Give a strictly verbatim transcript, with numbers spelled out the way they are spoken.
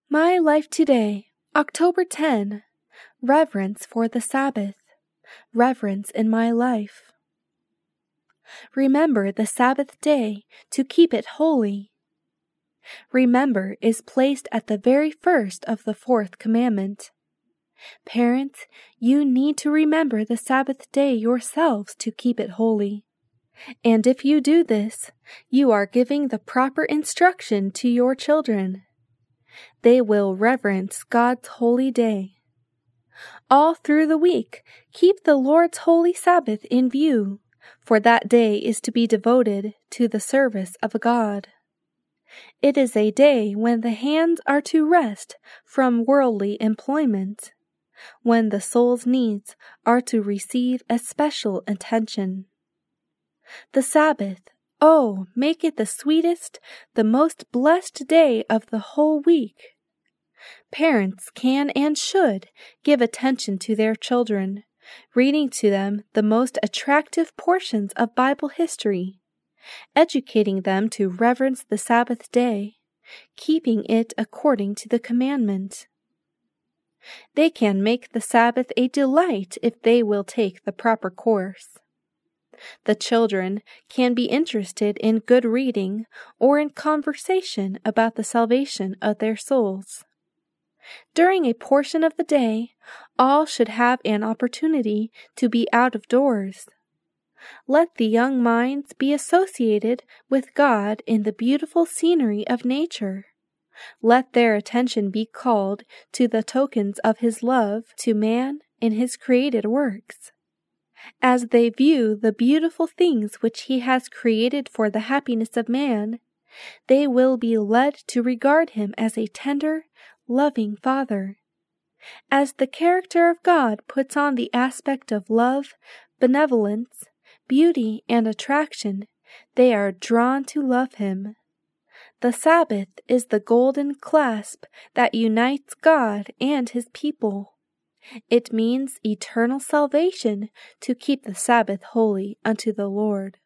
My Life Today, October tenth. Reverence for the Sabbath. Reverence in my life. Remember the Sabbath day to keep it holy. Remember is placed at the very first of the fourth commandment. Parents, you need to remember the Sabbath day yourselves to keep it holy. And if you do this, you are giving the proper instruction to your children. They will reverence God's holy day. All through the week, keep the Lord's holy Sabbath in view, for that day is to be devoted to the service of God. It is a day when the hands are to rest from worldly employment, when the soul's needs are to receive especial attention. The Sabbath, oh, make it the sweetest, the most blessed day of the whole week. Parents can and should give attention to their children, reading to them the most attractive portions of Bible history, educating them to reverence the Sabbath day, keeping it according to the commandment. They can make the Sabbath a delight if they will take the proper course. The children can be interested in good reading or in conversation about the salvation of their souls. During a portion of the day, all should have an opportunity to be out of doors. Let the young minds be associated with God in the beautiful scenery of nature. Let their attention be called to the tokens of His love to man in His created works. As they view the beautiful things which He has created for the happiness of man, they will be led to regard Him as a tender, loving Father. As the character of God puts on the aspect of love, benevolence, beauty, and attraction, they are drawn to love Him. The Sabbath is the golden clasp that unites God and His people. It means eternal salvation to keep the Sabbath holy unto the Lord.